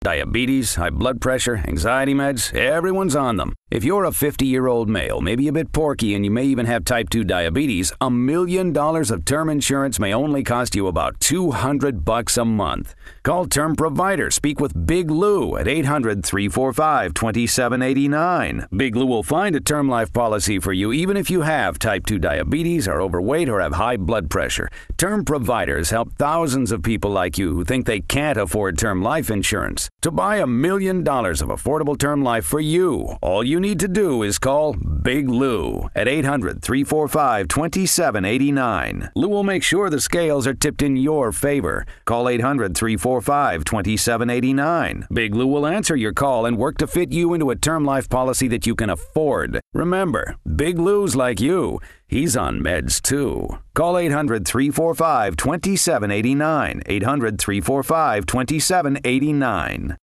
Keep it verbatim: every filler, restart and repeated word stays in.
Diabetes, high blood pressure, anxiety meds, everyone's on them. If you're a fifty-year-old male, maybe a bit porky, and you may even have type two diabetes, a million dollars of term insurance may only cost you about two hundred bucks a month. Call Term Provider. Speak with Big Lou at eight hundred, three four five, two seven eight nine. Big Lou will find a term life policy for you even if you have type two diabetes, are overweight, or have high blood pressure. Term Providers help thousands of people like you who think they can't afford term life insurance. To buy a million dollars of affordable term life for you, all you need to do is call Big Lou at eight hundred, three four five, two seven eight nine. Lou will make sure the scales are tipped in your favor. Call eight hundred, three four five, two seven eight nine. Big Lou will answer your call and work to fit you into a term life policy that you can afford. Remember, Big Lou's like you. He's on meds too. Call eight hundred, three four five, two seven eight nine. eight hundred, three four five, two seven eight nine.